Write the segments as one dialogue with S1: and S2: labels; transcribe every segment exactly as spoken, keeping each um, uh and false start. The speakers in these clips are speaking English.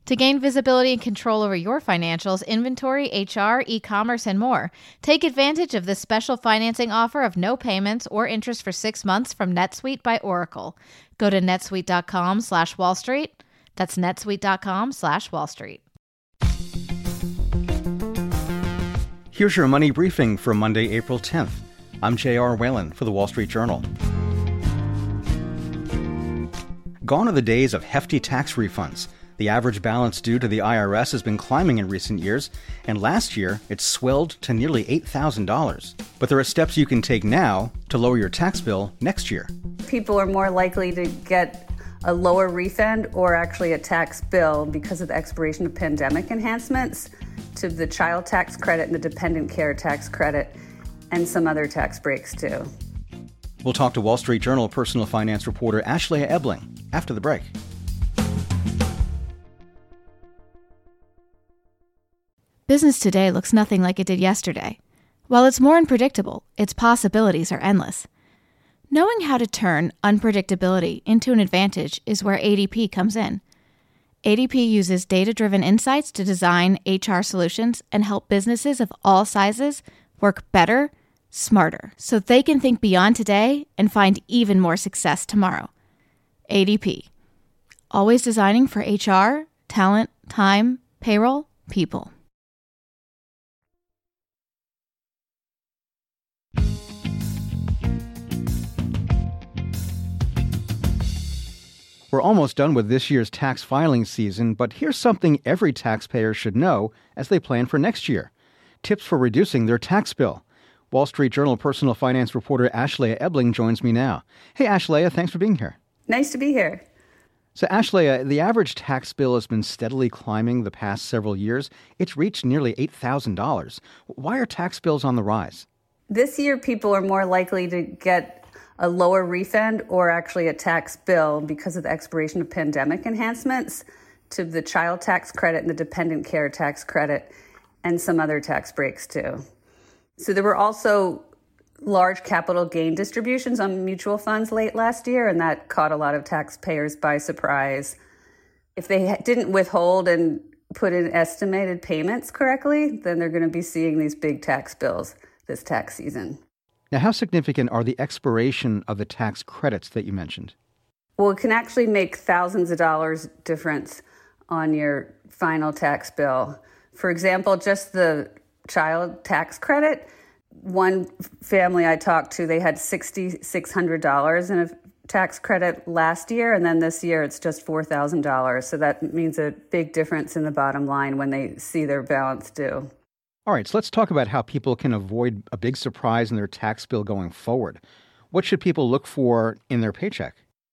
S1: To gain visibility and control over your financials, inventory, H R, e-commerce, and more, take advantage of this special financing offer of no payments or interest for six months from NetSuite by Oracle. Go to netsuite.com slash Wall Street. That's netsuite.com slash Wall Street.
S2: Here's your money briefing for Monday, April tenth. I'm J R. Whalen for The Wall Street Journal. Gone are the days of hefty tax refunds. The average balance due to the I R S has been climbing in recent years, and last year it swelled to nearly eight thousand dollars. But there are steps you can take now to lower your tax bill next year.
S3: People are more likely to get a lower refund or actually a tax bill because of the expiration of pandemic enhancements to the child tax credit and the dependent care tax credit and some other tax breaks too.
S2: We'll talk to Wall Street Journal personal finance reporter Ashley Ebling after the break.
S1: Business today looks nothing like it did yesterday. While it's more unpredictable, its possibilities are endless. Knowing how to turn unpredictability into an advantage is where A D P comes in. A D P uses data-driven insights to design H R solutions and help businesses of all sizes work better, smarter, so they can think beyond today and find even more success tomorrow. A D P. Always designing for H R, talent, time, payroll, people.
S2: We're almost done with this year's tax filing season, but here's something every taxpayer should know as they plan for next year. Tips for reducing their tax bill. Wall Street Journal personal finance reporter Ashley Ebling joins me now. Hey, Ashley, thanks for being here.
S3: Nice to be here.
S2: So, Ashley, the average tax bill has been steadily climbing the past several years. It's reached nearly eight thousand dollars. Why are tax bills on the rise?
S3: This year, people are more likely to get a lower refund or actually a tax bill because of the expiration of pandemic enhancements to the child tax credit and the dependent care tax credit and some other tax breaks too. So there were also large capital gain distributions on mutual funds late last year, and that caught a lot of taxpayers by surprise. If they didn't withhold and put in estimated payments correctly, then they're going to be seeing these big tax bills this tax season.
S2: Now, how significant are the expiration of the tax credits that you mentioned?
S3: Well, it can actually make thousands of dollars difference on your final tax bill. For example, just the child tax credit, one family I talked to, they had six thousand six hundred dollars in a tax credit last year, and then this year it's just four thousand dollars. So that means a big difference in the bottom line when they see their balance due.
S2: All right, so let's talk about how people can avoid a big surprise in their tax bill going forward. What should people look for in their paycheck?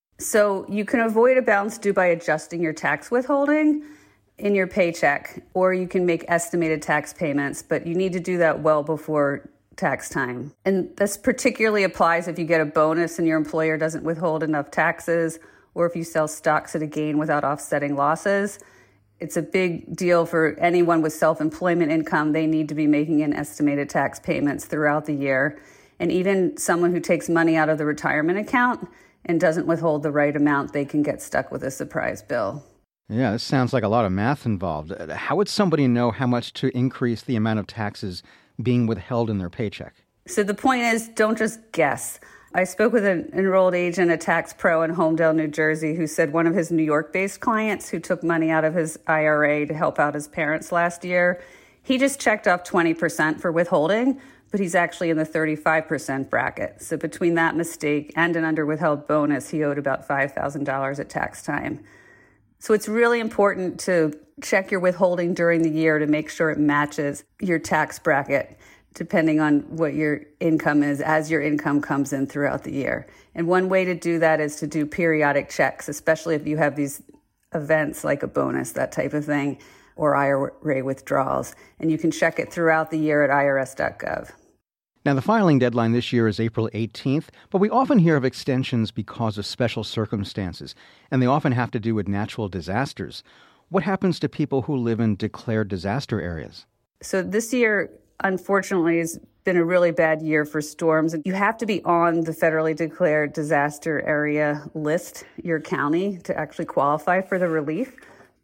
S3: So you can avoid a balance due by adjusting your tax withholding in your paycheck, or you can make estimated tax payments, but you need to do that well before tax time. And this particularly applies if you get a bonus and your employer doesn't withhold enough taxes, or if you sell stocks at a gain without offsetting losses. It's a big deal for anyone with self-employment income. They need to be making an estimated tax payments throughout the year. And even someone who takes money out of the retirement account and doesn't withhold the right amount, they can get stuck with a surprise bill.
S2: Yeah, this sounds like a lot of math involved. How would somebody know how much to increase the amount of taxes being withheld in their paycheck?
S3: So the point is, don't just guess. I spoke with an enrolled agent, a tax pro in Homedale, New Jersey, who said one of his New York-based clients who took money out of his I R A to help out his parents last year, he just checked off twenty percent for withholding, but he's actually in the thirty-five percent bracket. So between that mistake and an under-withheld bonus, he owed about five thousand dollars at tax time. So it's really important to check your withholding during the year to make sure it matches your tax bracket, depending on what your income is as your income comes in throughout the year. And one way to do that is to do periodic checks, especially if you have these events like a bonus, that type of thing, or I R A withdrawals. And you can check it throughout the year at I R S dot gov.
S2: Now, the filing deadline this year is April eighteenth, but we often hear of extensions because of special circumstances, and they often have to do with natural disasters. What happens to people who live in declared disaster areas?
S3: So this year, unfortunately, has been a really bad year for storms. You have to be on the federally declared disaster area list, your county, to actually qualify for the relief. But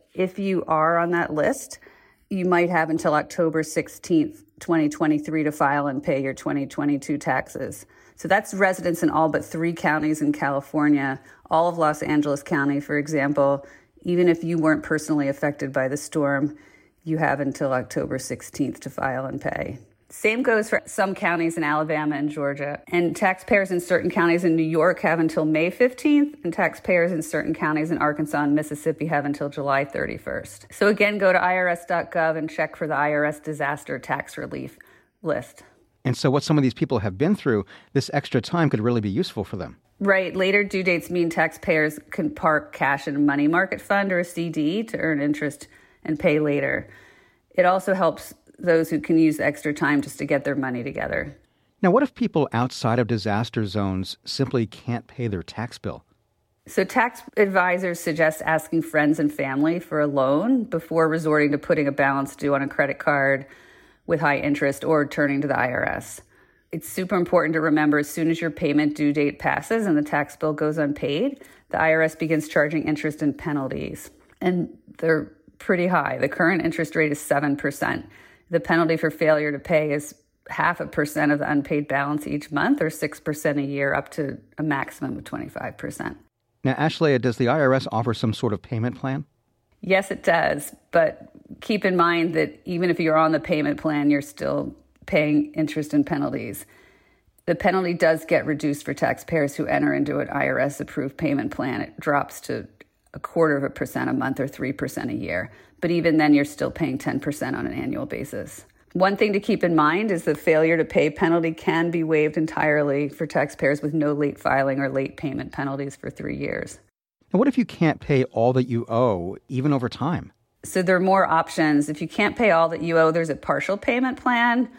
S3: if you are on that list, you might have until October sixteenth, twenty twenty-three to file and pay your twenty twenty-two taxes. So that's residents in all but three counties in California, all of Los Angeles County, for example. Even if you weren't personally affected by the storm, you have until October sixteenth to file and pay. Same goes for some counties in Alabama and Georgia. And taxpayers in certain counties in New York have until May fifteenth, and taxpayers in certain counties in Arkansas and Mississippi have until July thirty-first. So again, go to I R S dot gov and check for the I R S disaster tax relief list.
S2: And so what some of these people have been through, this extra time could really be useful for them.
S3: Right. Later due dates mean taxpayers can park cash in a money market fund or a C D to earn interest and pay later. It also helps those who can use the extra time just to get their money together.
S2: Now, what if people outside of disaster zones simply can't pay their tax bill?
S3: So tax advisors suggest asking friends and family for a loan before resorting to putting a balance due on a credit card with high interest or turning to the I R S. It's super important to remember as soon as your payment due date passes and the tax bill goes unpaid, the I R S begins charging interest and penalties. And they're pretty high. The current interest rate is seven percent. The penalty for failure to pay is half a percent of the unpaid balance each month, or six percent a year, up to a maximum of twenty-five percent.
S2: Now, Ashley, does the I R S offer some sort of payment plan?
S3: Yes, it does. But keep in mind that even if you're on the payment plan, you're still paying interest and penalties. The penalty does get reduced for taxpayers who enter into an I R S-approved payment plan. It drops to a quarter of a percent a month or three percent a year. But even then, you're still paying ten percent on an annual basis. One thing to keep in mind is the failure to pay penalty can be waived entirely for taxpayers with no late filing or late payment penalties for three years.
S2: And what if you can't pay all that you owe, even over time?
S3: So there are more options. If you can't pay all that you owe, there's a partial payment plan,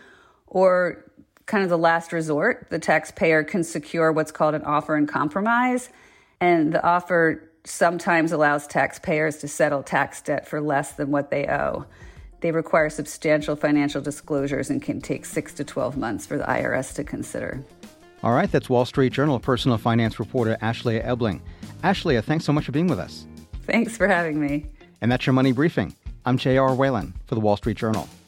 S3: or kind of the last resort. The taxpayer can secure what's called an offer in compromise, and the offer sometimes allows taxpayers to settle tax debt for less than what they owe. They require substantial financial disclosures and can take six to twelve months for the I R S to consider.
S2: All right, that's Wall Street Journal personal finance reporter Ashley Ebling. Ashley, thanks so much for being with us.
S3: Thanks for having me.
S2: And that's your Money Briefing. I'm J R. Whalen for the Wall Street Journal.